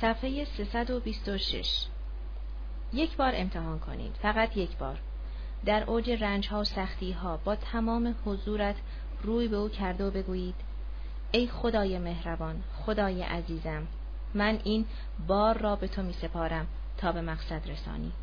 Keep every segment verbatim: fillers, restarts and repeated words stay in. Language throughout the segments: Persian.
صفحه سیصد و بیست و شش. یک بار امتحان کنید، فقط یک بار. در اوج رنج‌ها و سختی‌ها با تمام حضورت روی به او کرده و بگویید: ای خدای مهربان، خدای عزیزم، من این بار را به تو می سپارم تا به مقصد رسانی.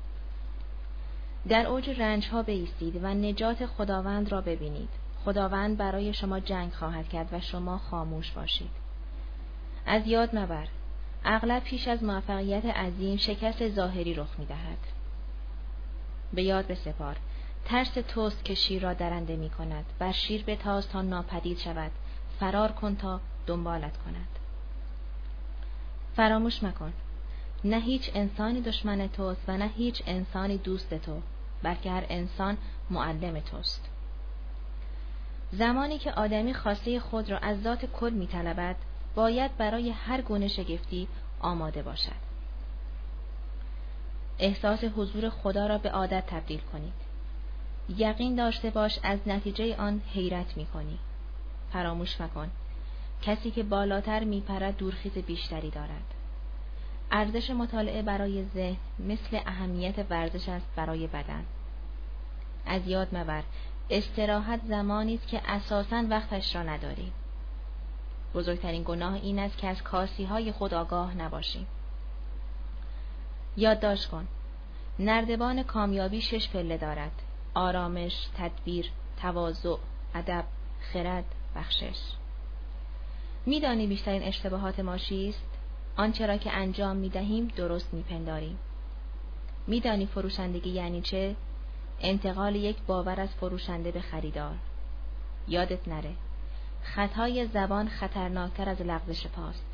در اوج رنج‌ها بایستید و نجات خداوند را ببینید. خداوند برای شما جنگ خواهد کرد و شما خاموش باشید. از یاد مبر، اغلب پیش از موفقیت عظیم شکست ظاهری رخ می دهد. به یاد بسپار، ترس توست که شیر را درنده می کند. بر شیر بتاز تا ناپدید شود، فرار کن تا دنبالت کند. فراموش مکن، نه هیچ انسانی دشمن توست و نه هیچ انسانی دوست تو، بلکه هر انسان معلم توست. زمانی که آدمی خواسته خود را از ذات کل می طلبد، باید برای هر گونه شگفتی آماده باشد. احساس حضور خدا را به عادت تبدیل کنید. یقین داشته باش از نتیجه آن حیرت می کنی. فراموش مکن، کسی که بالاتر می پرد دورخیز بیشتری دارد. ارزش مطالعه برای ذهن مثل اهمیت ورزش است برای بدن. از یاد مبر، استراحت زمانی است که اساساً وقتش را نداری. بزرگترین گناه این است که از کاسی‌های خود آگاه نباشیم. یادداشت کن، نردبان کامیابی شش پله دارد: آرامش، تدبیر، تواضع، ادب، خرد، بخشش. می‌دانی بیشترین اشتباهات ما چیست؟ آنچه را که انجام می‌دهیم درست می‌پنداریم. می‌دانی فروشندگی یعنی چه؟ انتقال یک باور از فروشنده به خریدار. یادت نره، خطای زبان خطرناکتر از لغزش پاست.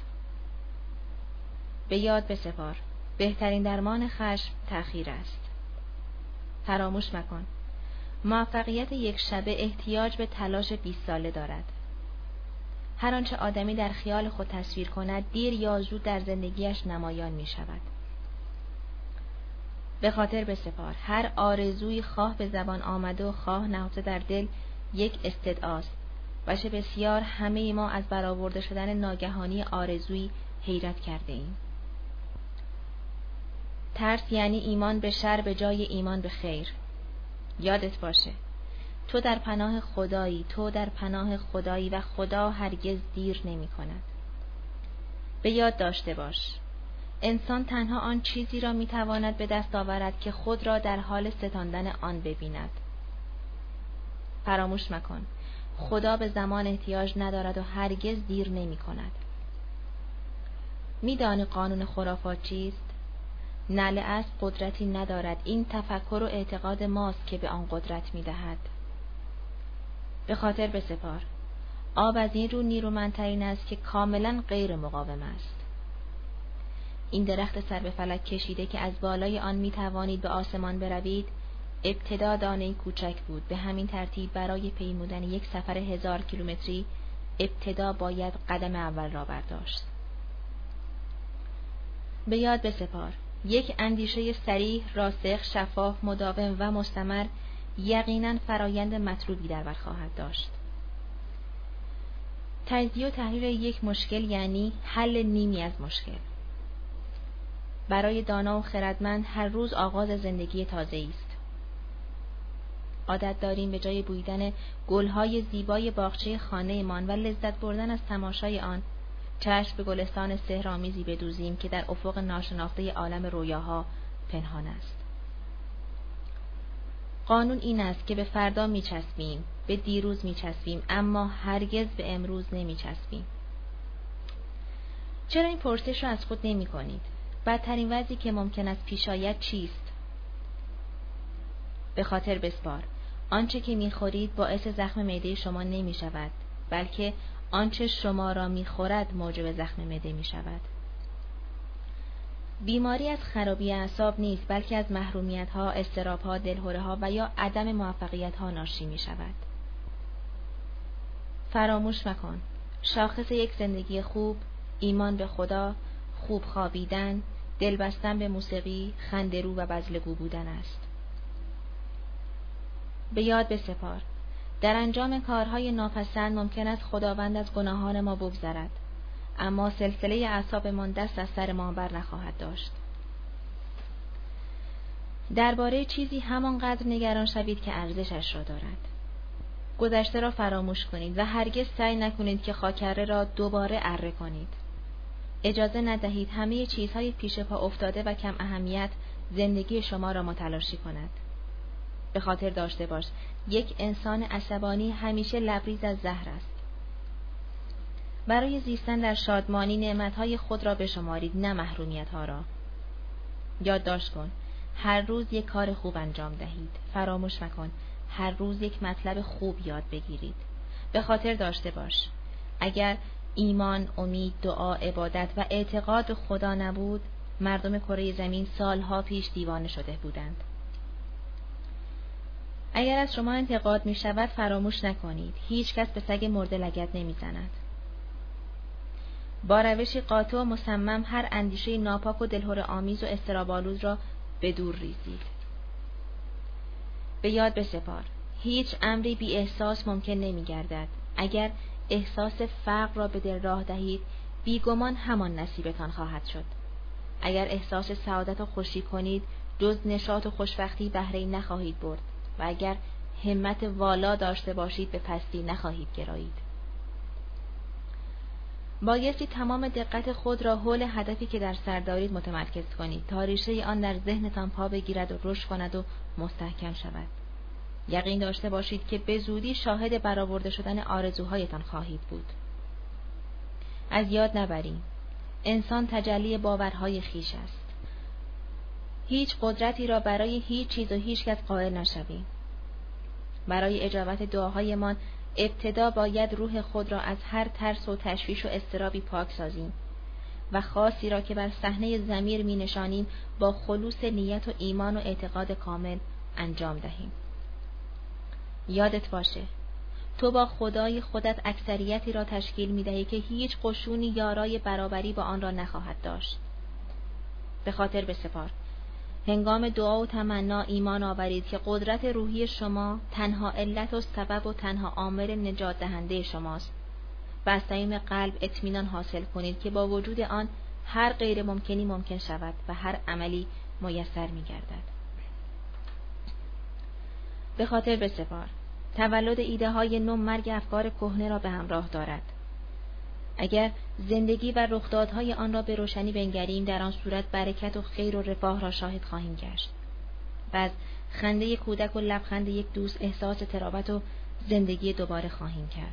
به یاد بسپار، بهترین درمان خشم تأخیر است. فراموش مکن، موفقیت یک شبه احتیاج به تلاش بیست ساله دارد. هر آنچه آدمی در خیال خود تصویر کند دیر یا زود در زندگیش نمایان می شود. به خاطر بسپار، هر آرزوی خواه به زبان آمده و خواه نهفته در دل یک استدعاست و چه بسیار همه ما از برآورده شدن ناگهانی آرزویی حیرت کرده ایم. ترس یعنی ایمان به شر به جای ایمان به خیر. یادت باشه، تو در پناه خدایی، تو در پناه خدایی و خدا هرگز دیر نمی کند. به یاد داشته باش، انسان تنها آن چیزی را می تواند به دست آورد که خود را در حال ستاندن آن ببیند. فراموش مکن، خدا به زمان احتیاج ندارد و هرگز دیر نمی کند. می دانی قانون خرافات چیست؟ نعل اسب قدرتی ندارد، این تفکر و اعتقاد ماست که به آن قدرت می دهد. به خاطر بسپار، آب از این رو نیرومندترین است که کاملا غیر مقاوم است. این درخت سر به فلک کشیده که از بالای آن می توانید به آسمان بروید، ابتدا دانه‌ای کوچک بود. به همین ترتیب برای پیمودن یک سفر هزار کیلومتری ابتدا باید قدم اول را برداشت. به یاد بسپار، یک اندیشه صریح، راسخ، شفاف، مداوم و مستمر یقیناً فرایند مطلوبی در بر خواهد داشت. تجزیه و تحلیل یک مشکل یعنی حل نیمی از مشکل. برای دانا و خردمند هر روز آغاز زندگی تازه‌ای است. عادت داریم به جای بویدن گل‌های زیبای باغچه خانه‌مان و لذت بردن از تماشای آن، چشم به گلستان سحرآمیزی بدوزیم که در افق ناشناخته عالم رویاها پنهان است. قانون این است که به فردا میچسبیم، به دیروز میچسبیم، اما هرگز به امروز نمیچسبیم. چرا این پرسش را از خود نمی کنید؟ بدترین وضعی که ممکن است پیش آید چیست؟ به خاطر بسپار، آنچه که میخورید باعث زخم معده شما نمی شود، بلکه آنچه شما را میخورد موجب زخم معده می شود. بیماری از خرابی اعصاب نیست، بلکه از محرومیت ها، اضطراب ها، دلهره ها و یا عدم موفقیت ها ناشی می شود. فراموش مکن، شاخص یک زندگی خوب، ایمان به خدا، خوب خوابیدن، دل بستن به موسیقی، خنده‌رو و بذل‌گو بودن است. به یاد بسپار، در انجام کارهای ناپسند ممکن است خداوند از گناهان ما بگذرد، اما سلسله اعصابمان دست از سر ما بر نخواهد داشت. درباره چیزی همانقدر نگران شوید که ارزشش را دارد. گذشته را فراموش کنید و هرگز سعی نکنید که خاکره را دوباره اره کنید. اجازه ندهید همه چیزهای پیش پا افتاده و کم اهمیت زندگی شما را متلاشی کند. به خاطر داشته باش، یک انسان عصبانی همیشه لبریز از زهر است. برای زیستن در شادمانی نعمتهای خود را بشمارید، نه محرومیتها را. یادداشت کن، هر روز یک کار خوب انجام دهید. فراموش مکن، هر روز یک مطلب خوب یاد بگیرید. به خاطر داشته باش، اگر ایمان، امید، دعا، عبادت و اعتقاد به خدا نبود، مردم کره زمین سالها پیش دیوانه شده بودند. اگر از شما انتقاد می شود فراموش نکنید، هیچ کس به سگ مرده لگد نمی زند. با روشی قاطع و مصمم هر اندیشه ناپاک و دلهره آمیز و اضطراب‌آلود را به دور ریزید. به یاد بسپار، هیچ امری بی احساس ممکن نمی گردد. اگر احساس فقر را به دل راه دهید، بیگمان همان نصیبتان خواهد شد. اگر احساس سعادت و خوشی کنید، جز نشاط و خوشبختی بهره‌ای نخواهید برد و اگر همت والا داشته باشید، به پستی نخواهید گرایید. بایستی تمام دقت خود را حول هدفی که در سر دارید متمرکز کنید تا ریشه آن در ذهنتان پا بگیرد و رشد کند و مستحکم شود. یقین داشته باشید که به زودی شاهد برآورده شدن آرزوهایتان خواهید بود. از یاد نبرید، انسان تجلی باورهای خویش است. هیچ قدرتی را برای هیچ چیز و هیچ کس قائل نشوید. برای اجابت دعاهایمان ابتدا باید روح خود را از هر ترس و تشویش و اضطرابی پاک سازیم و خاصی را که بر صحنه ضمیر می نشانیم با خلوص نیت و ایمان و اعتقاد کامل انجام دهیم. یادت باشه، تو با خدای خودت اکثریتی را تشکیل می دهی که هیچ قشونی یارای برابری با آن را نخواهد داشت. به خاطر بسپار، هنگام دعا و تمنا ایمان آورید که قدرت روحی شما تنها علت و سبب و تنها عامل نجات دهنده شماست و از صمیم قلب اطمینان حاصل کنید که با وجود آن هر غیر ممکنی ممکن شود و هر عملی میسر می گردد. به خاطر بسپار، تولد ایده های نو مرگ افکار کهنه را به همراه دارد. اگر زندگی و رخدادهای آن را به روشنی بنگریم، در آن صورت برکت و خیر و رفاه را شاهد خواهیم گشت و از خنده کودک و لبخند یک دوست احساس تراوت و زندگی دوباره خواهیم کرد.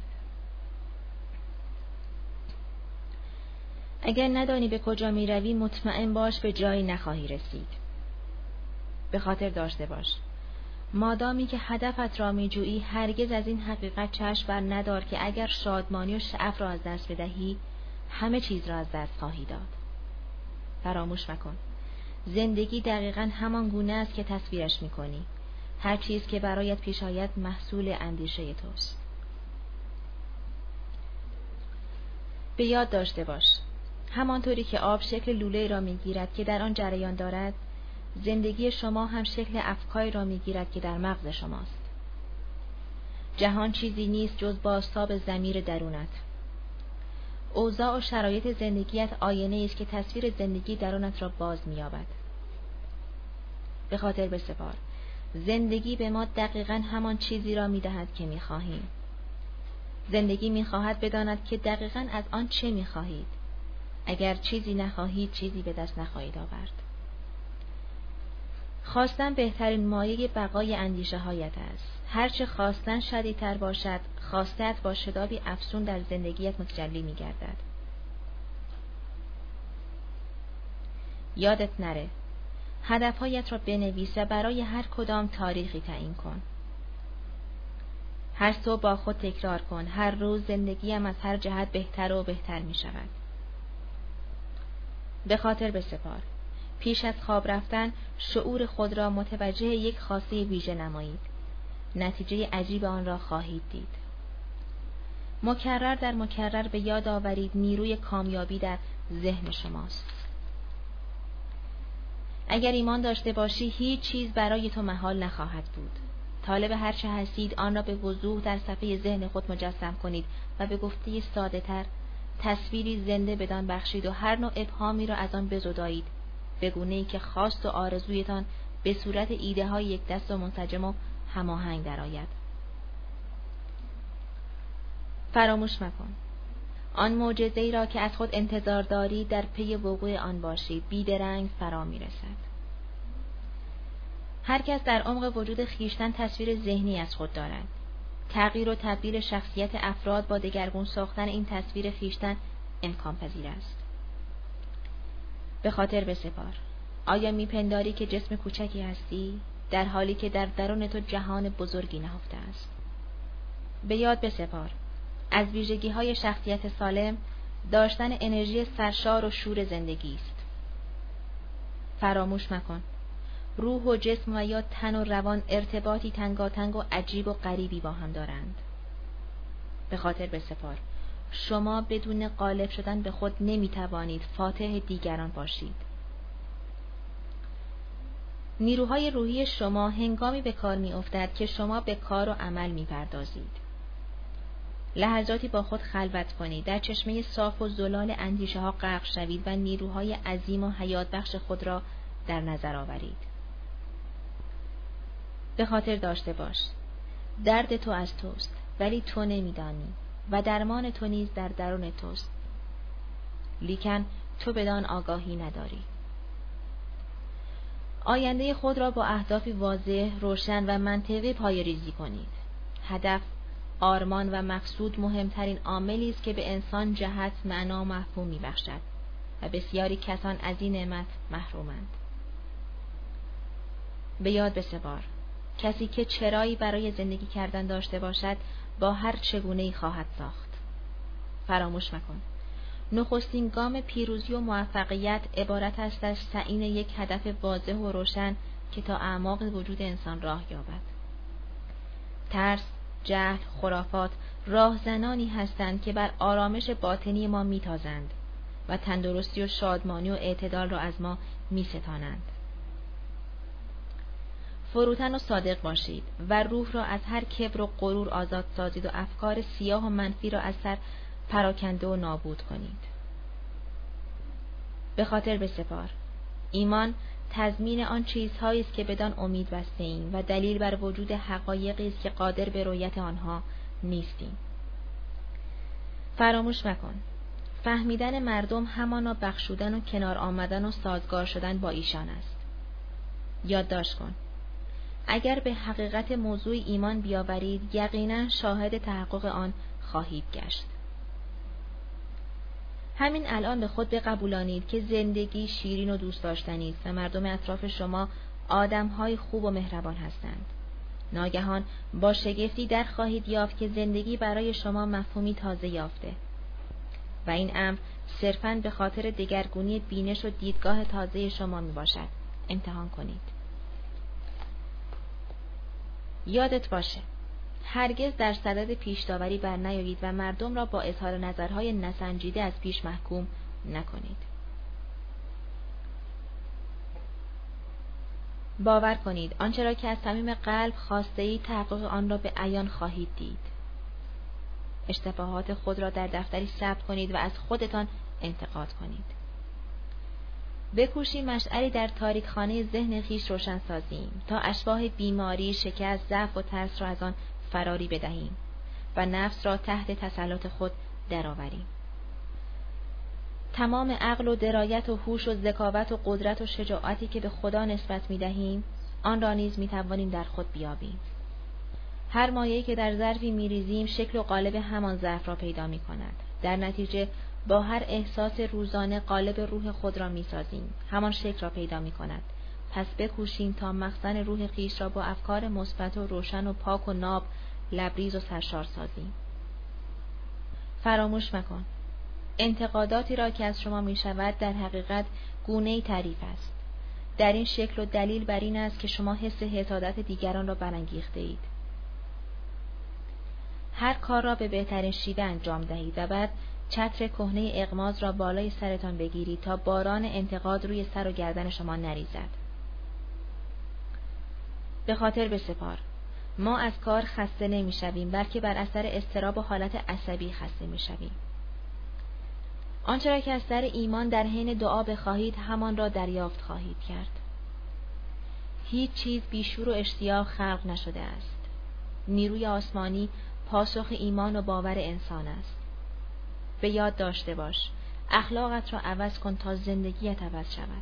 اگر ندانی به کجا می روی، مطمئن باش به جایی نخواهی رسید. به خاطر داشته باش، مادامی که هدفت را می جویی، هرگز از این حقیقت چشم بر ندار که اگر شادمانی و شعف را از دست بدهی، همه چیز را از دست خواهی داد. فراموش مکن، زندگی دقیقاً همان گونه است که تصویرش می کنی. هر چیز که برایت پیش آید محصول اندیشه توست. به یاد داشته باش، همانطوری که آب شکل لوله را می گیرد که در آن جریان دارد، زندگی شما هم شکل افکاری را می گیرد که در مغز شماست. جهان چیزی نیست جز بازتاب ضمیر درونت. اوضاع و شرایط زندگیت آینه است که تصویر زندگی درونت را باز می یابد. به خاطر بسپار، زندگی به ما دقیقاً همان چیزی را می دهد که می خواهیم. زندگی می خواهد بداند که دقیقاً از آن چه می خواهید. اگر چیزی نخواهید، چیزی به دست نخواهید آورد. خواستن بهترین مایه بقای اندیشه هایت است. هرچه خواستن شدیدتر باشد، خواستت با شتابی افزون در زندگیت متجلی می گردد. یادت نره، هدفهایت را بنویس و برای هر کدام تاریخی تعیین کن. هر صبح با خود تکرار کن، هر روز زندگیم از هر جهت بهتر و بهتر می شود. به خاطر بسپار، پیش از خواب رفتن شعور خود را متوجه یک خواسته ویژه نمایید. نتیجه عجیب آن را خواهید دید. مکرر در مکرر به یاد آورید نیروی کامیابی در ذهن شماست. اگر ایمان داشته باشی، هیچ چیز برای تو محال نخواهد بود. طالب هر چه هستید آن را به وضوح در صفحه ذهن خود مجسم کنید و به گفته ساده تر تصویری زنده بدان بخشید و هر نوع ابهامی را از آن بزدایید، به گونه‌ای که خواست و آرزویتان به صورت ایده های یک دست و منسجم و هماهنگ درآید. فراموش مکن. آن معجزه‌ای را که از خود انتظار داری در پی وقوع آن باشید، بیدرنگ فرا می‌رسد. هر کس در عمق وجود خیشتن تصویر ذهنی از خود دارد. تغییر و تبدیل شخصیت افراد با دگرگون ساختن این تصویر خیشتن امکان پذیر است. به خاطر بسپار. آیا میپنداری که جسم کوچکی هستی، در حالی که در درون تو جهان بزرگی نهفته است؟ به یاد بسپار. از ویژگی‌های شخصیت سالم، داشتن انرژی سرشار و شور زندگی است. فراموش مکن. روح و جسم و یا تن و روان ارتباطی تنگاتنگ و عجیب و غریبی با هم دارند. به خاطر بسپار. شما بدون غالب شدن به خود نمیتوانید فاتح دیگران باشید. نیروهای روحی شما هنگامی به کار می افتد که شما به کار و عمل می پردازید. لحظاتی با خود خلوت کنید، در چشمه صاف و زلال اندیشه ها غرق شوید و نیروهای عظیم و حیات بخش خود را در نظر آورید. به خاطر داشته باش، درد تو از توست ولی تو نمیدانی و درمان تو نیز در درون توست، لیکن تو بدان آگاهی نداری. آینده خود را با اهدافی واضح، روشن و منطقی پایه‌ریزی کنید. هدف، آرمان و مقصود مهمترین عاملی است که به انسان جهت، معنا و مفهوم می‌بخشد و بسیاری کسان از این نعمت محرومند. به یاد بسپار، کسی که چرایی برای زندگی کردن داشته باشد با هر چگونه‌ای خواهد ساخت. فراموش مکن. نخستین گام پیروزی و موفقیت عبارت است از تعیین یک هدف واضح و روشن که تا اعماق وجود انسان راه یابد. ترس، جهل، خرافات راهزنانی هستند که بر آرامش باطنی ما میتازند و تندرستی و شادمانی و اعتدال را از ما میستانند. فروتن و صادق باشید و روح را از هر کبر و غرور آزاد سازید و افکار سیاه و منفی را از سر پراکنده و نابود کنید. به خاطر بسپار. ایمان تضمین آن چیزهایی است که بدان امید بسته ایم و دلیل بر وجود حقایقی است که قادر به رؤیت آنها نیستیم. فراموش مکن. فهمیدن مردم همانا بخشودن و کنار آمدن و سازگار شدن با ایشان است. یادداشت کن. اگر به حقیقت موضوع ایمان بیاورید، یقینا شاهد تحقق آن خواهید گشت. همین الان به خود بقبولانید که زندگی شیرین و دوست داشتنی است و مردم اطراف شما آدم‌های خوب و مهربان هستند. ناگهان با شگفتی در خواهید یافت که زندگی برای شما مفهومی تازه یافته و این امر صرفاً به خاطر دگرگونی بینش و دیدگاه تازه شما می باشد. امتحان کنید. یادت باشه، هرگز در صدد پیش داوری بر نیایید و مردم را با اظهار نظرهای نسنجیده از پیش محکوم نکنید. باور کنید آنچه را که از صمیم قلب خواسته‌اید تحقق آن را به عیان خواهید دید. اشتباهات خود را در دفتری ثبت کنید و از خودتان انتقاد کنید. بکوشیم مشعلی در تاریکخانه ذهن خیش روشن سازیم تا اشباح بیماری، شکست، ضعف و ترس را از آن فراری بدهیم و نفس را تحت تسلط خود درآوریم. تمام عقل و درایت و هوش و ذکاوت و قدرت و شجاعتی که به خدا نسبت می‌دهیم، آن را نیز می‌توانیم در خود بیابیم. هر مایه‌ای که در ظرفی می‌ریزیم شکل و قالب همان ظرف را پیدا می‌کند. در نتیجه با هر احساس روزانه قالب روح خود را می‌سازیم، همان شکل را پیدا می‌کند. پس بکوشیم تا مخزن روح خویش را با افکار مثبت و روشن و پاک و ناب لبریز و سرشار سازیم. فراموش مکن. انتقاداتی را که از شما می شود در حقیقت گونه‌ای تعریف است. در این شکل و دلیل بر این است که شما حس حسادت دیگران را برانگیخته اید. هر کار را به بهترین شیوه انجام دهید و بعد چتر کهنه اغماض را بالای سرتان بگیرید تا باران انتقاد روی سر و گردن شما نریزد. به خاطر بسپار. ما از کار خسته نمی شویم، بلکه بر اثر اضطراب و حالت عصبی خسته می شویم. آنچه را که از سر ایمان در حین دعا بخواهید همان را دریافت خواهید کرد. هیچ چیز بیشور و اشتیاق خلق نشده است. نیروی آسمانی پاسخ ایمان و باور انسان است. به یاد داشته باش، اخلاقت را عوض کن تا زندگیت عوض شود.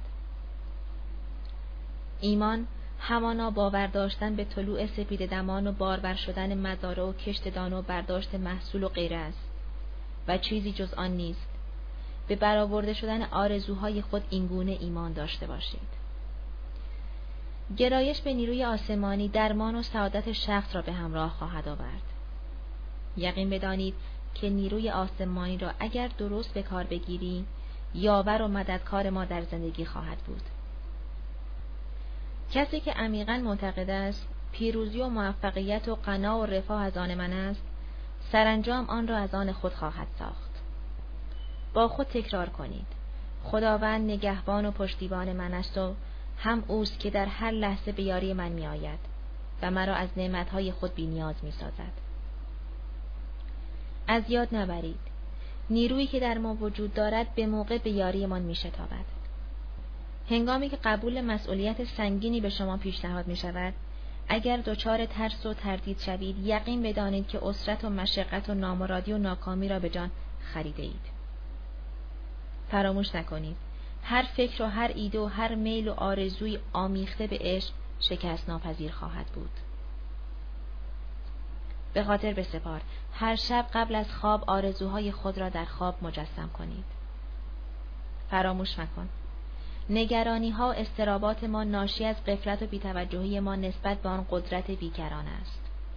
ایمان همانا باور داشتن به طلوع سپید دمان و بارور شدن مزارع و کشت دانه و برداشت محصول و غیره است و چیزی جز آن نیست. به برآورده شدن آرزوهای خود اینگونه ایمان داشته باشید. گرایش به نیروی آسمانی درمان و سعادت شخص را به همراه خواهد آورد. یقین بدانید که نیروی آسمانی را اگر درست به کار بگیری، یاور و مددکار ما در زندگی خواهد بود. کسی که عمیقاً معتقد است پیروزی و موفقیت و غنا و رفاه از آن من است، سرانجام آن را از آن خود خواهد ساخت. با خود تکرار کنید: خداوند نگهبان و پشتیبان من است و هم اوست که در هر لحظه به یاری من می آید و مرا از نعمتهای خود بی نیاز می سازد. از یاد نبرید، نیرویی که در ما وجود دارد به موقع به یاری من می شتابد. هنگامی که قبول مسئولیت سنگینی به شما پیشنهاد می شود، اگر دچار ترس و تردید شوید، یقین بدانید که اسرت و مشقت و نامرادی و ناکامی را به جان خریده اید. فراموش نکنید، هر فکر و هر ایده و هر میل و آرزوی آمیخته به عشق شکست ناپذیر خواهد بود. به خاطر بسپار، هر شب قبل از خواب آرزوهای خود را در خواب مجسم کنید. فراموش مکن، نگرانی ها و اضطرابات ما ناشی از غفلت و بی‌توجهی ما نسبت به آن قدرت بیکران است.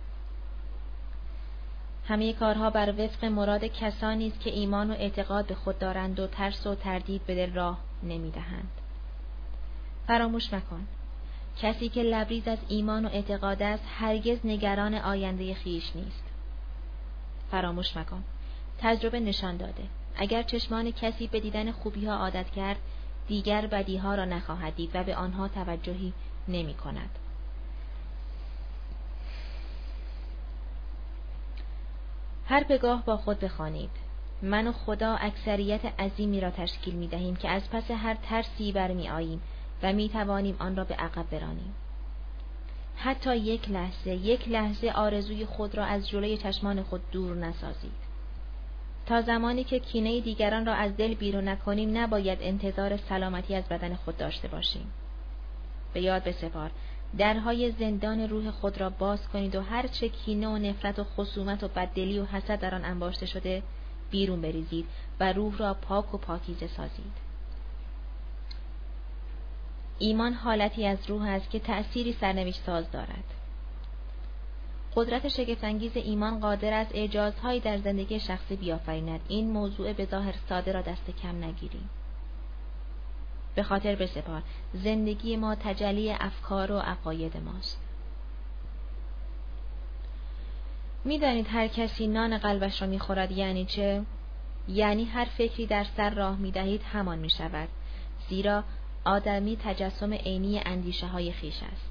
همه کارها بر وفق مراد کسانی است که ایمان و اعتقاد به خود دارند و ترس و تردید به دل راه نمی‌دهند. فراموش مکن، کسی که لبریز از ایمان و اعتقاد است هرگز نگران آینده خیش نیست. فراموش مکن، تجربه نشان داده اگر چشمان کسی به دیدن خوبی‌ها عادت کرد، دیگر بدیها را نخواهد دید و به آنها توجهی نمی کند. هر پگاه با خود بخوانید: من و خدا اکثریت عظیمی را تشکیل می دهیم که از پس هر ترسی برمی آییم و می توانیم آن را به عقب برانیم. حتی یک لحظه، یک لحظه آرزوی خود را از جلوی چشمان خود دور نسازید. تا زمانی که کینه دیگران را از دل بیرون نکنیم، نباید انتظار سلامتی از بدن خود داشته باشیم. به یاد بسپار، درهای زندان روح خود را باز کنید و هر چه کینه و نفرت و خصومت و بددلی و حسد در آن انباشته شده بیرون بریزید و روح را پاک و پاکیزه سازید. ایمان حالتی از روح است که تأثیری سرنوشت ساز دارد. قدرت شگفت‌انگیز ایمان قادر است اعجازهایی در زندگی شخصی بیافریند. این موضوع به ظاهر ساده را دست کم نگیریم. به خاطر بسپار، زندگی ما تجلی افکار و عقاید ماست. می‌دانید هر کسی نان قلبش را می‌خورد یعنی چه؟ یعنی هر فکری در سر راه می‌دهید همان می‌شود، زیرا آدمی تجسم عینی اندیشه‌های خویش است.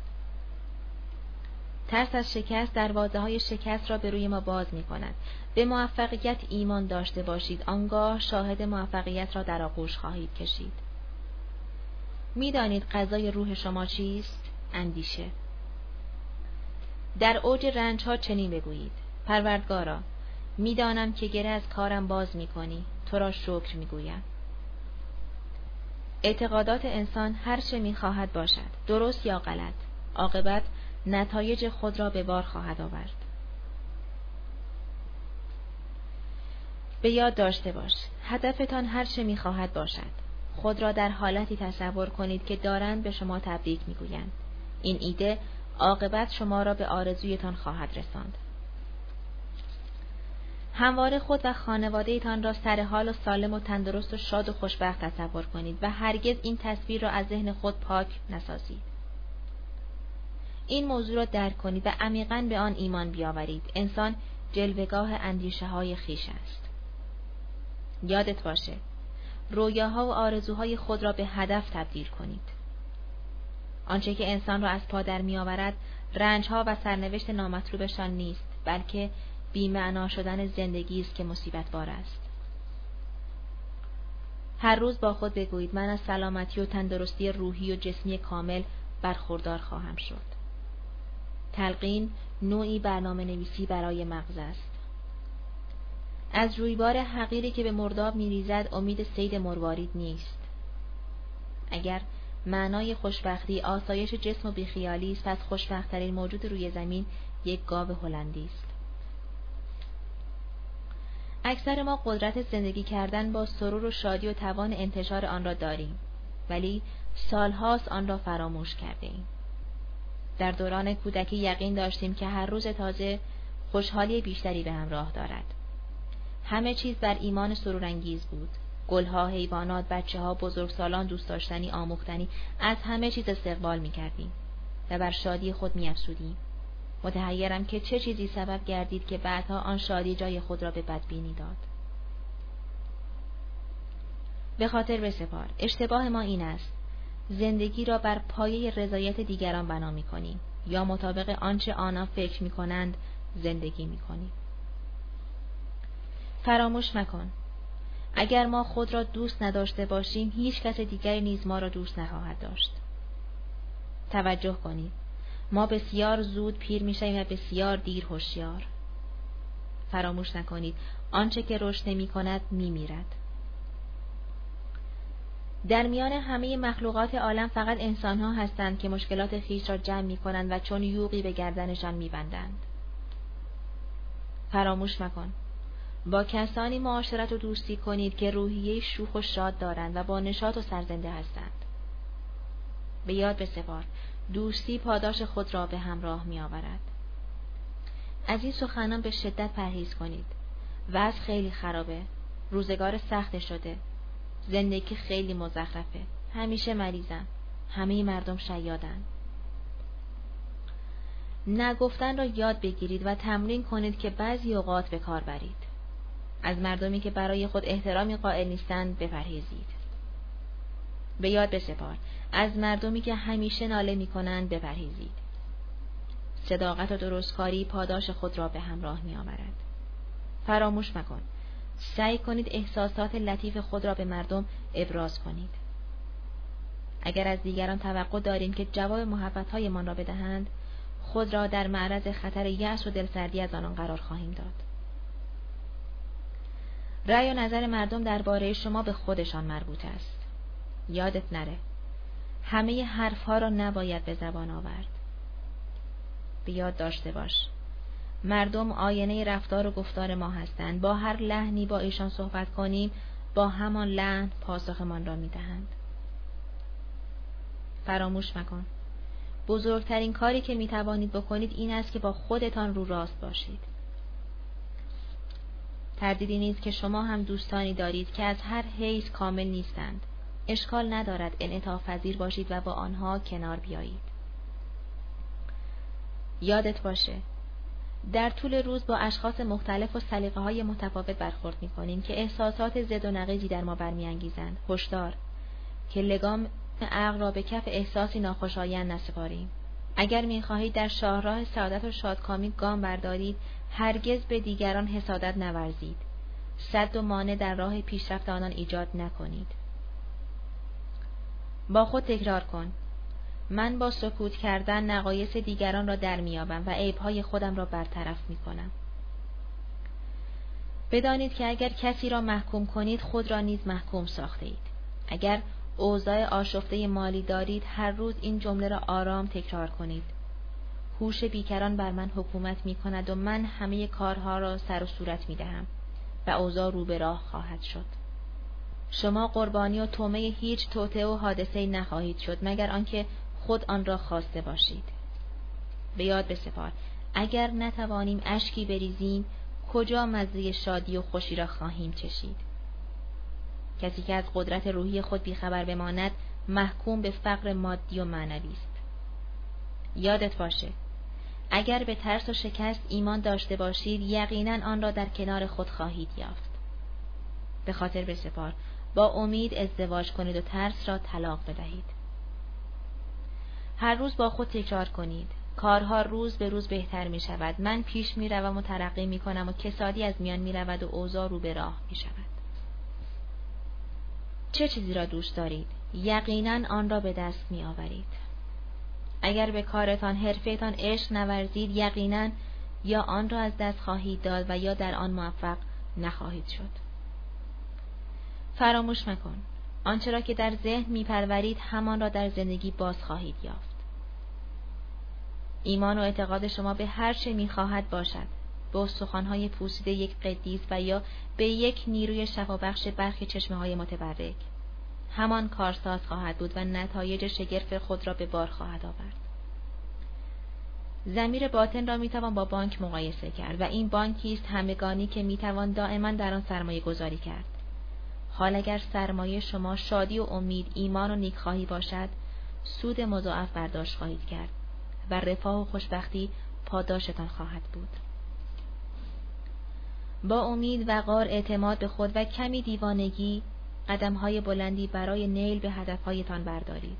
ترس از شکست دروازه‌های شکست را به روی ما باز می‌کند. به موفقیت ایمان داشته باشید، آنگاه شاهد موفقیت را در آغوش خواهید کشید. می‌دانید غذای روح شما چیست؟ اندیشه. در اوج رنج‌ها چنین بگویید: پروردگارا، می‌دانم که گره از کارم باز می‌کنی، تو را شکر می‌گویم. اعتقادات انسان هر چه می‌خواهد باشد، درست یا غلط، عاقبت نتایج خود را به بار خواهد آورد. به یاد داشته باش، هدفتان هر چه می‌خواهد باشد، خود را در حالتی تصور کنید که دارند به شما تبریک می‌گویند. این ایده عاقبت شما را به آرزویتان خواهد رساند. همواره خود و خانواده‌تان را سرحال و سالم و تندرست و شاد و خوشبخت تصور کنید و هرگز این تصویر را از ذهن خود پاک نسازید. این موضوع را درک کنید و عمیقاً به آن ایمان بیاورید: انسان جلوه‌گاه اندیشه‌های خویش است. یادت باشه، رویاها و آرزوهای خود را به هدف تبدیل کنید. آنچه که انسان را از پا در می‌آورد، رنج‌ها و سرنوشت نامطلوبشان نیست، بلکه بی‌معنا شدن زندگی است که مصیبت بار است. هر روز با خود بگویید من از سلامتی و تندرستی روحی و جسمی کامل برخوردار خواهم شد. تلقین نوعی برنامه نویسی برای مغز است. از جویبار حقیری که به مرداب می‌ریزد امید صید مروارید نیست. اگر معنای خوشبختی آسایش جسم و بیخیالی است، پس خوشبخت‌ترین موجود روی زمین یک گاو هلندی است. اکثر ما قدرت زندگی کردن با سرور و شادی و توان انتشار آن را داریم، ولی سالهاست آن را فراموش کرده‌ایم. در دوران کودکی یقین داشتیم که هر روز تازه خوشحالی بیشتری به همراه دارد. همه چیز بر ایمان سرورانگیز بود. گلها، حیوانات، بچه‌ها، بزرگسالان دوست داشتنی، آموختنی، از همه چیز استقبال می‌کردیم و بر شادی خود می‌افزودیم. متحیرم که چه چیزی سبب گردید که بعدها آن شادی جای خود را به بدبینی داد. به خاطر بسپار، اشتباه ما این است: زندگی را بر پایه رضایت دیگران بنا می‌کنیم یا مطابق آنچه آنها فکر می‌کنند زندگی می‌کنیم. فراموش مکن، اگر ما خود را دوست نداشته باشیم، هیچ کس دیگری نیز ما را دوست نخواهد داشت. توجه کنید، ما بسیار زود پیر می‌شویم و بسیار دیر هوشیار. فراموش نکنید، آنچه که رشد نمی‌کند می‌میرد. در میان همه مخلوقات عالم فقط انسان‌ها هستند که مشکلات خویش را جمع می‌کنند و چون یوغی به گردنشان می‌بندند. فراموش مکن، با کسانی معاشرت و دوستی کنید که روحیه شوخ و شاد دارند و با نشاط و سرزنده هستند. به یاد بسپار، دوستی پاداش خود را به همراه می آورد. از این سخنان به شدت پرهیز کنید. وضع خیلی خرابه، روزگار سخت شده، زندگی خیلی مزخرفه، همیشه مریضم، همه مردم شیادن. نگفتن را یاد بگیرید و تمرین کنید که بعضی اوقات به کار برید. از مردمی که برای خود احترامی قائل نیستند بپرهیزید. به یاد بسپار، از مردمی که همیشه ناله می‌کنند بپرهیزید. صداقت و درستکاری پاداش خود را به همراه می‌آورد. فراموش مکن، سعی کنید احساسات لطیف خود را به مردم ابراز کنید. اگر از دیگران توقع داریم که جواب محبت‌هایمان را بدهند، خود را در معرض خطر یأس و دلسردی از آنان قرار خواهیم داد. رأی و نظر مردم درباره شما به خودشان مربوط است. یادت نره، همه حرفها را نباید به زبان آورد. به یاد داشته باش، مردم آینه رفتار و گفتار ما هستند. با هر لحنی با ایشان صحبت کنیم، با همان لحن پاسخمان را می‌دهند. فراموش مکن، بزرگترین کاری که می‌توانید بکنید این است که با خودتان رو راست باشید. تردیدی نیست که شما هم دوستانی دارید که از هر حیث کامل نیستند. اشکال ندارد انعطاف پذیر باشید و با آنها کنار بیایید. یادت باشه، در طول روز با اشخاص مختلف و سلیقه‌های متفاوت برخورد می‌کنیم که احساسات ضد و نقیضی در ما برمی‌انگیزند. هشدار که لگام عقل را به کف احساسی ناخوشایند نسپاریم. اگر می‌خواهید در شاهراه سعادت و شادکامی گام بردارید، هرگز به دیگران حسادت نورزید. سد و مانع در راه پیشرفت آنان ایجاد نکنید. با خود تکرار کن: من با سکوت کردن نقایص دیگران را در میابم و عیبهای خودم را برطرف میکنم. بدانید که اگر کسی را محکوم کنید، خود را نیز محکوم ساخته اید. اگر اوضاع آشفته مالی دارید، هر روز این جمله را آرام تکرار کنید: هوش بیکران بر من حکومت می کند و من همه کارها را سر و صورت می دهم و اوضاع رو به راه خواهد شد. شما قربانی و طعمه هیچ توطئه و حادثه‌ای نخواهید شد مگر آنکه خود آن را خواسته باشید. به یاد بسپار، اگر نتوانیم اشکی بریزیم، کجا مزه شادی و خوشی را خواهیم چشید؟ کسی که از قدرت روحی خود بیخبر بماند، محکوم به فقر مادی و معنوی است. یادت باشه، اگر به ترس و شکست ایمان داشته باشید، یقیناً آن را در کنار خود خواهید یافت. به خاطر بسپار، با امید ازدواج کنید و ترس را طلاق بدهید. هر روز با خود تکرار کنید: کارها روز به روز بهتر می شود، من پیش می روم و ترقی می کنم و کسادی از میان می رود و اوضاع رو به راه می شود. چه چیزی را دوست دارید؟ یقیناً آن را به دست می آورید. اگر به کارتان، حرفه‌تان عشق نورزید، یقیناً یا آن را از دست خواهید داد و یا در آن موفق نخواهید شد. فراموش مکن. آنچه را که در ذهن می‌پرورید همان را در زندگی باز خواهید یافت. ایمان و اعتقاد شما به هر چه می‌خواهد باشد، به استخوان‌های پوسیده یک قدیس و یا به یک نیروی شفابخش برخی چشمه‌های متبرک، همان کارساز خواهد بود و نتایج شگرف خود را به بار خواهد آورد. ضمیر باطن را میتوان با بانک مقایسه کرد و این بانکی است همگانی که میتوان دائما در آن سرمایه گذاری کرد. حال اگر سرمایه شما شادی و امید، ایمان و نیکخواهی باشد، سود مضاعف برداشت خواهید کرد و رفاه و خوشبختی پاداشتان خواهد بود. با امید، وقار، اعتماد به خود و کمی دیوانگی قدم‌های بلندی برای نیل به هدف‌هایتان بردارید.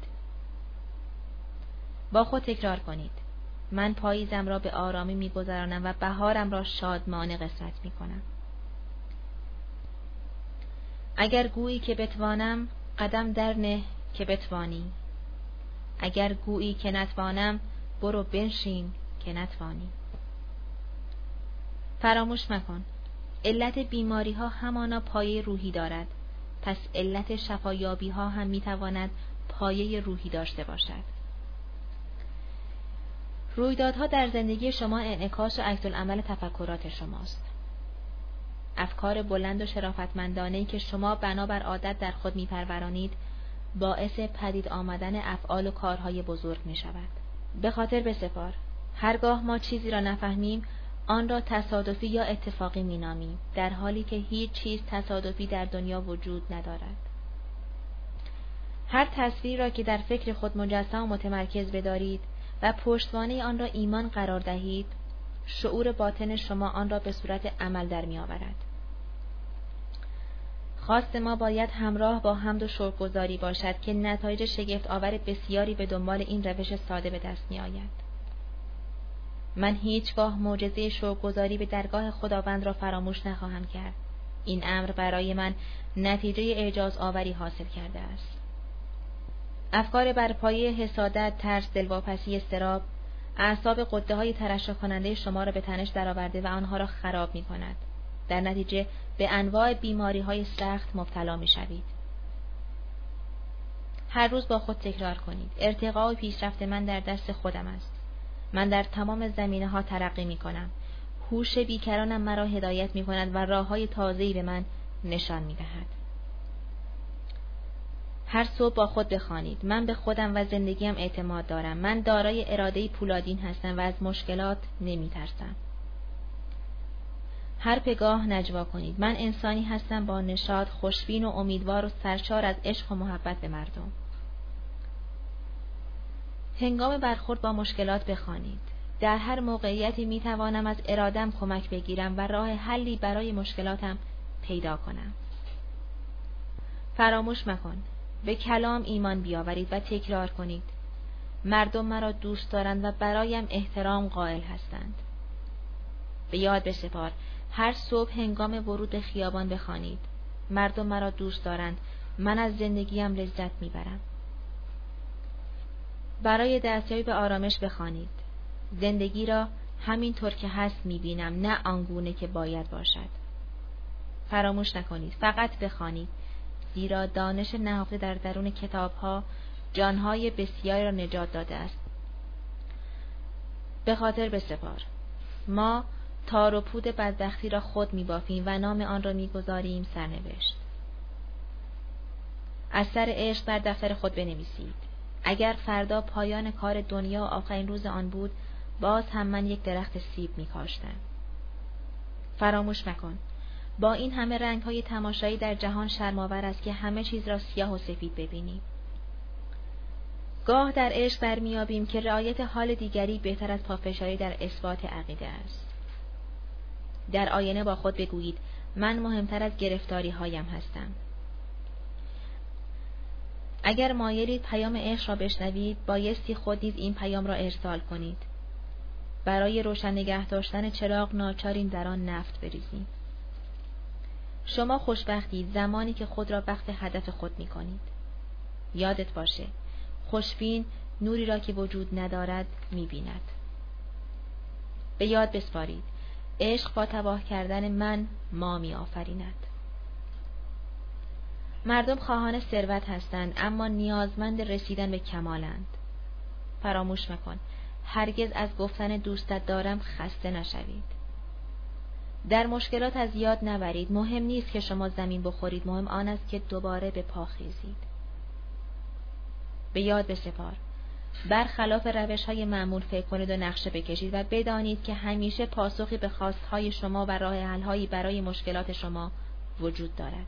با خود تکرار کنید: من پاییزم را به آرامی می‌گذرانم و بهارم را شادمانه قسمت می‌کنم. اگر گویی که بتوانم، قدم در نه که بتوانی. اگر گویی که نتوانم، برو بنشین که نتوانی. فراموش مکن. علت بیماری ها همانا پایه روحی دارد، پس علت شفایابی ها هم میتواند پایه روحی داشته باشد. رویدادها در زندگی شما انعکاس و عکس‌العمل تفکرات شماست. افکار بلند و شرافتمندانه‌ای که شما بنابر عادت در خود میپرورانید باعث پدید آمدن افعال و کارهای بزرگ میشود. به خاطر بسپار، هرگاه ما چیزی را نفهمیم آن را تصادفی یا اتفاقی مینامیم، در حالی که هیچ چیز تصادفی در دنیا وجود ندارد. هر تصویر را که در فکر خود مجسم و متمرکز بدارید و پشتوانه آن را ایمان قرار دهید، شعور باطن شما آن را به صورت عمل در می آورد. خواست ما باید همراه با حمد و شکرگزاری باشد که نتایج شگفت آور بسیاری به دنبال این روش ساده به دست می آید. من هیچگاه معجزه شکرگزاری به درگاه خداوند را فراموش نخواهم کرد. این امر برای من نتیجه اعجاز آوری حاصل کرده است. افکار بر پایه حسادت، ترس، دلواپسی، اضطراب، اعصاب غده های ترشح کننده شما را به تنش درآورده و آنها را خراب می کند. در نتیجه به انواع بیماری های سخت مبتلا می شوید. هر روز با خود تکرار کنید: ارتقا و پیشرفت من در دست خودم است. من در تمام زمینه ها ترقی می کنم. هوش بیکرانم مرا هدایت می کند و راه های تازه‌ای به من نشان می دهد. هر صبح با خود بخوانید: من به خودم و زندگیم اعتماد دارم. من دارای اراده پولادین هستم و از مشکلات نمی ترسم. هر پگاه نجوا کنید: من انسانی هستم با نشاط، خوشبین و امیدوار و سرشار از عشق و محبت به مردم. هنگام برخورد با مشکلات بخوانید: در هر موقعیتی می توانم از ارادم کمک بگیرم و راه حلی برای مشکلاتم پیدا کنم. فراموش مکن. به کلام ایمان بیاورید و تکرار کنید: مردم مرا دوست دارند و برایم احترام قائل هستند. به یاد بسپار: هر صبح هنگام ورود به خیابان بخوانید: مردم مرا دوست دارند، من از زندگیم لذت میبرم. برای دستیابی به آرامش بخوانید: زندگی را همینطور که هست میبینم، نه آنگونه که باید باشد. فراموش نکنید، فقط بخوانید، زیرا دانش نهفته در درون کتاب‌ها جان‌های بسیاری را نجات داده است. به خاطر بسپار: ما تار و پود بدبختی را خود می‌بافیم و نام آن را می‌گذاریم سرنوشت. از سر عشق در دفتر خود بنویسید: اگر فردا پایان کار دنیا و آخرین روز آن بود، باز هم من یک درخت سیب می‌کاشتم. فراموش مکن. با این همه رنگ‌های تماشایی در جهان شرم‌آور است که همه چیز را سیاه و سفید ببینیم. گاه در عشق درمیابیم که رعایت حال دیگری بهتر از پافشاری در اثبات عقیده است. در آینه با خود بگویید: من مهمتر از گرفتاری هایم هستم. اگر مایلید پیام عشق را بشنوید، بایستی خود نیز این پیام را ارسال کنید. برای روشن نگه داشتن چراغ ناچاریم در آن نفت بریزیم. شما خوشبختید زمانی که خود را وقت هدف خود می کنید. یادت باشه، خوشبین نوری را که وجود ندارد می بیند. به یاد بسپارید، عشق با تباه کردن من ما می آفریند. مردم خواهان ثروت هستند اما نیازمند رسیدن به کمالند. فراموش مکن، هرگز از گفتن دوستت دارم خسته نشوید. در مشکلات از یاد نبرید. مهم نیست که شما زمین بخورید، مهم آن است که دوباره به پا خیزید. به یاد بسپار، برخلاف روش‌های معمول فکر کنید و نقشه بکشید و بدانید که همیشه پاسخی به خواستهای شما و راه حل‌هایی برای مشکلات شما وجود دارد.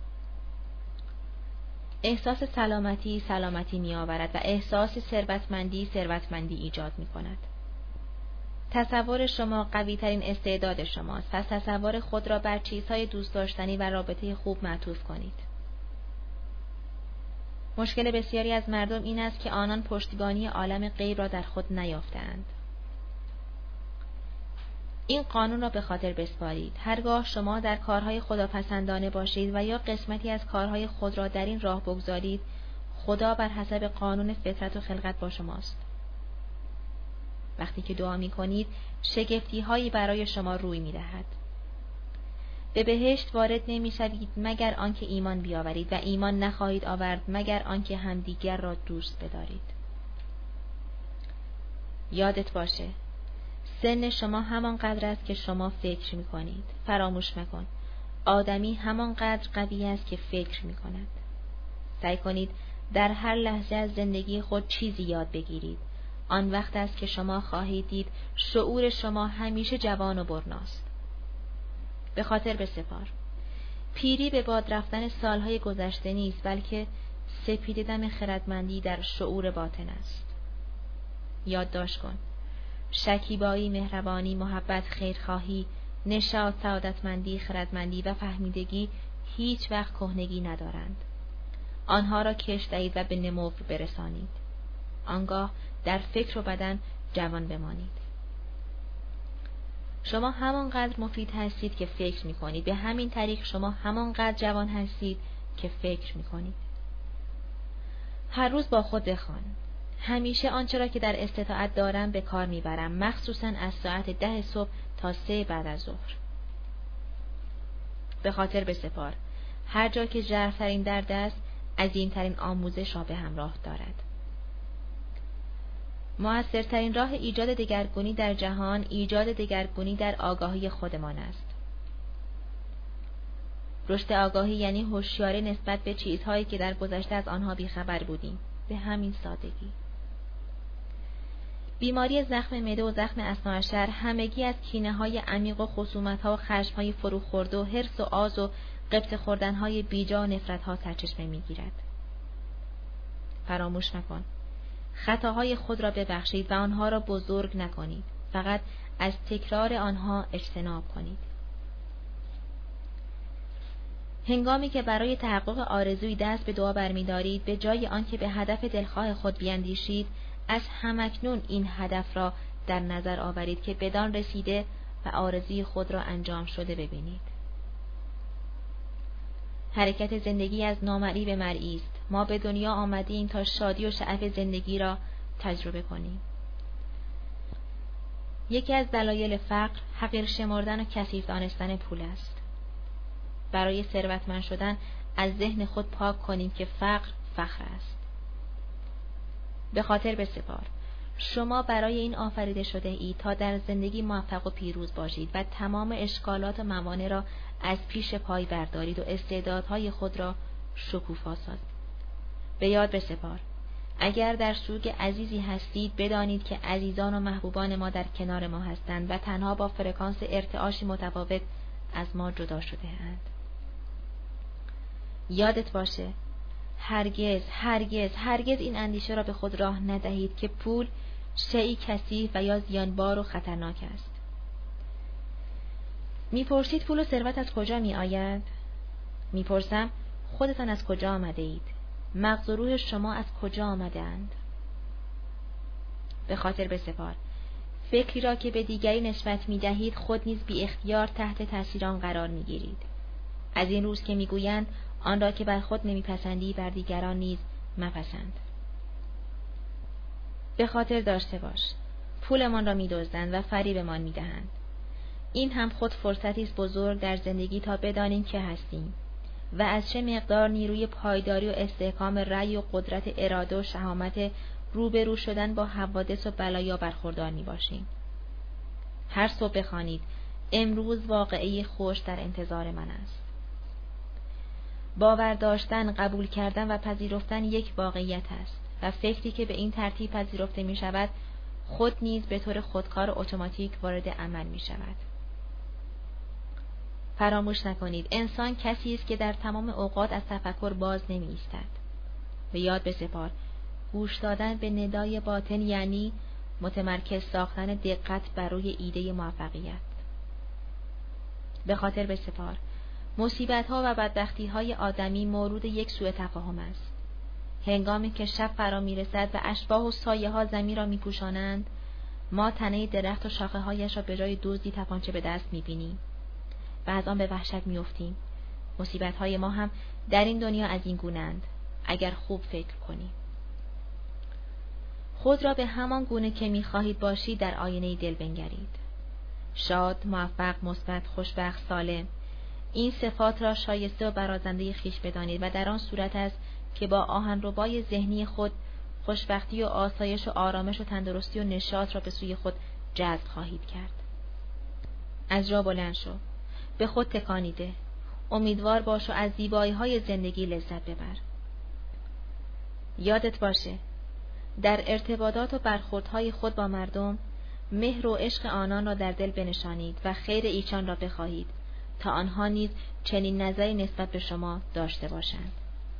احساس سلامتی سلامتی می آورد و احساس ثروتمندی ثروتمندی ایجاد می کند. تصور شما قوی ترین استعداد شماست، پس تصور خود را بر چیزهای دوست داشتنی و رابطه خوب معطوف کنید. مشکل بسیاری از مردم این است که آنان پشتیبانی عالم غیب را در خود نیافتند. این قانون را به خاطر بسپارید. هرگاه شما در کارهای خداپسندانه باشید و یا قسمتی از کارهای خود را در این راه بگذارید، خدا بر حسب قانون فطرت و خلقت با شماست. وقتی که دعا می کنید، شگفتی هایی برای شما روی می دهد. به بهشت وارد نمی شوید مگر آنکه ایمان بیاورید و ایمان نخواهید آورد مگر آنکه همدیگر را دوست بدارید. یادت باشه، سن شما همان قدر است که شما فکر می کنید. فراموش مکن، آدمی همان قدر قوی است که فکر می کند. سعی کنید در هر لحظه از زندگی خود چیزی یاد بگیرید. آن وقت است که شما خواهید دید شعور شما همیشه جوان و برناست. به خاطر بسپار، پیری به باد رفتن سالهای گذشته نیست، بلکه سپیده دم خردمندی در شعور باطن است. یادداشت کن، شکیبایی، مهربانی، محبت، خیرخواهی، نشاط، سعادتمندی، خردمندی و فهمیدگی هیچ وقت کهنگی ندارند. آنها را کش دهید و به نمو برسانید. آنگاه در فکر و بدن جوان بمانید. شما همانقدر مفید هستید که فکر می کنید. به همین طریق شما همانقدر جوان هستید که فکر می کنید. هر روز با خود بخوان: همیشه آنچه را که در استطاعت دارم به کار می برم، مخصوصاً از ساعت ده صبح تا سه بعد از ظهر. به خاطر بسپار، هر جا که ژرف‌ترین درد است، عظیم‌ترین آموزش را به همراه دارد. مؤثرترین راه ایجاد دگرگونی در جهان، ایجاد دگرگونی در آگاهی خودمان است. رشد آگاهی یعنی هوشیاری نسبت به چیزهایی که در گذشته از آنها بیخبر بودیم. به همین سادگی. بیماری زخم معده و زخم اثناعشر همگی از کینه‌های عمیق و خصومت‌ها و خشم‌های فروخورده و حرص و آز و غبطه خوردن‌های بیجا و نفرت‌ها سرچشمه می‌گیرد. فراموش مکن، خطاهای خود را ببخشید و آنها را بزرگ نکنید. فقط از تکرار آنها اجتناب کنید. هنگامی که برای تحقق آرزوی دست به دعا برمی‌دارید، به جای آنکه به هدف دلخواه خود بیندیشید، از همکنون این هدف را در نظر آورید که بدان رسیده و آرزوی خود را انجام شده ببینید. حرکت زندگی از نامرئی به مرئی است. ما به دنیا آمدیم تا شادی و شعف زندگی را تجربه کنیم. یکی از دلایل فقر، حقیر شمردن و کثیف دانستن پول است. برای ثروتمند شدن از ذهن خود پاک کنیم که فقر فخر است. به خاطر بسپار، شما برای این آفریده شده ای تا در زندگی موفق و پیروز باشید و تمام اشکالات و موانع را از پیش پای بردارید و استعدادهای خود را شکوفا سازید. به یاد بسپار، اگر در سوگ عزیزی هستید، بدانید که عزیزان و محبوبان ما در کنار ما هستند و تنها با فرکانس ارتعاشی متفاوت از ما جدا شده اند. یادت باشه، هرگز هرگز هرگز این اندیشه را به خود راه ندهید که پول شیئی کثیف و یا زیانبار و خطرناک است. میپرسید پول و ثروت از کجا می آید؟ میپرسم خودتان از کجا آمده اید؟ مغز و روح شما از کجا آمده اند؟ به خاطر بسپار، فکری را که به دیگری نسبت می دهید، خود نیز بی اختیار تحت تاثیر آن قرار می گیرید. از این روز که میگویند آن را که بر خود نمیپسندی بر دیگران نیز مپسند. به خاطر داشته باش، پولمان را می‌دزدند و فریبمان می‌دهند. این هم خود فرصتی است بزرگ در زندگی تا بدانیم که هستیم و از چه مقدار نیروی پایداری و استحکام رأی و قدرت اراده و شهامت روبرو شدن با حوادث و بلایا برخوردار می‌باشیم. هر صبح بخوانید امروز واقعه خوش در انتظار من است. باور داشتن، قبول کردن و پذیرفتن یک واقعیت است و فکری که به این ترتیب پذیرفته می شود خود نیز به طور خودکار و اتوماتیک وارد عمل می شود. فراموش نکنید انسان کسی است که در تمام اوقات از تفکر باز نمی ایستد. به یاد بسپار گوش دادن به ندای باطن یعنی متمرکز ساختن دقت بر روی ایده موفقیت. به خاطر بسپار مصیبت‌ها و بدبختی‌های آدمی مورد یک سوء تفاهم است. هنگامی که شب فرا می‌رسد و اشباح و سایه‌ها زمین را می‌پوشانند، ما تنه درخت و شاخه‌هایش را به جای دزدی تپانچه به دست می‌بینیم و از آن به وحشت می‌افتیم. مصیبت‌های ما هم در این دنیا از این گونه‌اند اگر خوب فکر کنیم. خود را به همان گونه که می‌خواهید باشید در آینه دل بنگرید. شاد، موفق، مثبت، خوشبخت، سالم، این صفات را شایسته و برازنده خویش بدانید و در آن صورت است که با آهنربای ذهنی خود خوشبختی و آسایش و آرامش و تندرستی و نشاط را به سوی خود جذب خواهید کرد. از جا بلند شو، به خود تکانیده، امیدوار باش و از زیبایی‌های زندگی لذت ببر. یادت باشه در ارتباطات و برخوردهای خود با مردم مهر و عشق آنان را در دل بنشانید و خیر ایشان را بخواهید تا آنها نیز چنین نظری نسبت به شما داشته باشند.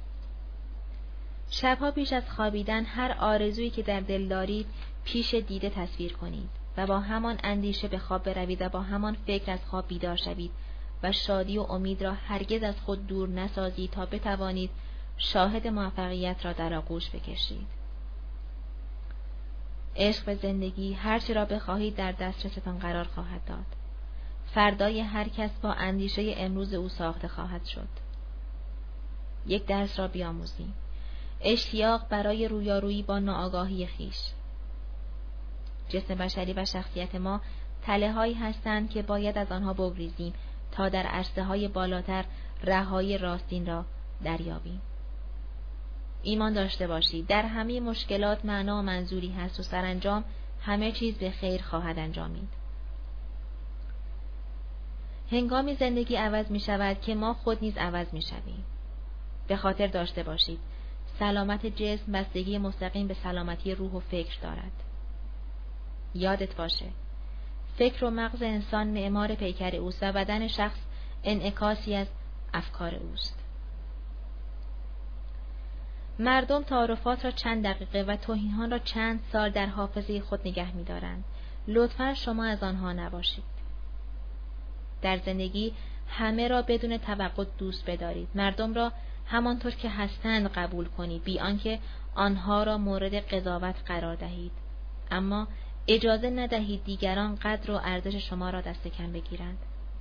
شبها پیش از خوابیدن هر آرزویی که در دل دارید پیش دیده تصویر کنید و با همان اندیشه به خواب بروید و با همان فکر از خواب بیدار شوید و شادی و امید را هرگز از خود دور نسازید تا بتوانید شاهد موفقیت را در آغوش بکشید. عشق به زندگی هرچه را بخواهید در دسترستان قرار خواهد داد. فردای هر کس با اندیشه امروز او ساخته خواهد شد. یک درس را بیاموزیم. اشتیاق برای رویارویی با ناآگاهی خویش. جسم بشری و شخصیت ما تله‌هایی هستند که باید از آنها بگریزیم تا در عرصه‌های بالاتر رهایی راستین را دریابیم. ایمان داشته باشید در همه مشکلات معنا و منظوری هست و سرانجام همه چیز به خیر خواهد انجامید. هنگامی زندگی عوض می شود که ما خود نیز عوض می شویم. به خاطر داشته باشید سلامت جسم بستگی مستقیم به سلامتی روح و فکر دارد. یادت باشه فکر و مغز انسان معمار پیکر اوست و بدن شخص انعکاسی از افکار اوست. مردم تعارفات را چند دقیقه و توهین‌ها را چند سال در حافظه خود نگه می‌دارند. لطفاً شما از آنها نباشید. در زندگی همه را بدون توقع دوست بدارید. مردم را همانطور که هستند قبول کنید بی آنکه آنها را مورد قضاوت قرار دهید. اما اجازه ندهید دیگران قدر و ارزش شما را دست کم بگیرند.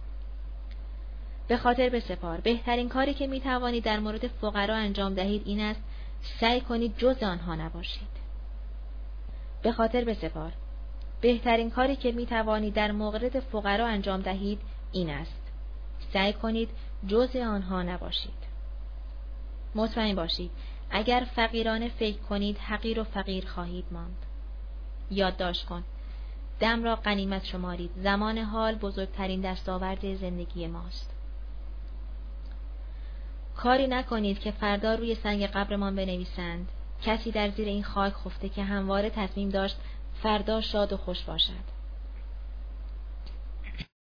به خاطر بسپار بهترین کاری که می توانید در مورد فقرا انجام دهید این است سعی کنید جز آنها نباشید. به خاطر بسپار بهترین کاری که می توانید در مورد فقرا انجام دهید این است سعی کنید جز آنها نباشید. مطمئن باشید اگر فقیرانه فکر کنید حقیر و فقیر خواهید ماند. یادداشت کن دم را غنیمت شمارید. زمان حال بزرگترین دستاورد زندگی ماست. کاری نکنید که فردا روی سنگ قبرمان بنویسند کسی در زیر این خاک خفته که همواره تصمیم داشت فردا شاد و خوش باشد.